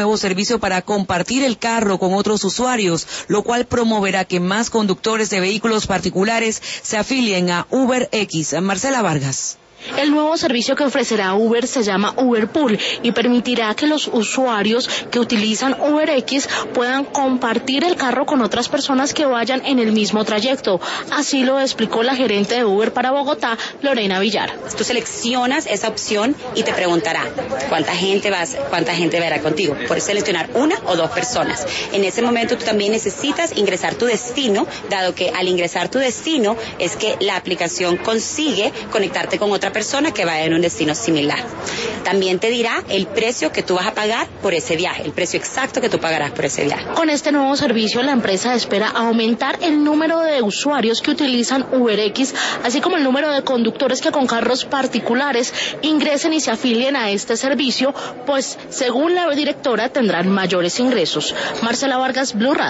nuevo servicio para compartir el carro con otros usuarios, lo cual promoverá que más conductores de vehículos particulares se afilien a UberX. Marcela Vargas. El nuevo servicio que ofrecerá Uber se llama Uberpool y permitirá que los usuarios que utilizan UberX puedan compartir el carro con otras personas que vayan en el mismo trayecto. Así lo explicó la gerente de Uber para Bogotá, Lorena Villar. Tú seleccionas esa opción y te preguntará cuánta gente verá contigo. Puedes seleccionar una o dos personas. En ese momento tú también necesitas ingresar tu destino, dado que al ingresar tu destino es que la aplicación consigue conectarte con otra persona que vaya en un destino similar. También te dirá el precio que tú vas a pagar por ese viaje, el precio exacto que tú pagarás por ese viaje. Con este nuevo servicio, la empresa espera aumentar el número de usuarios que utilizan UberX, así como el número de conductores que con carros particulares ingresen y se afilien a este servicio, pues según la directora tendrán mayores ingresos. Marcela Vargas, Blue Radio.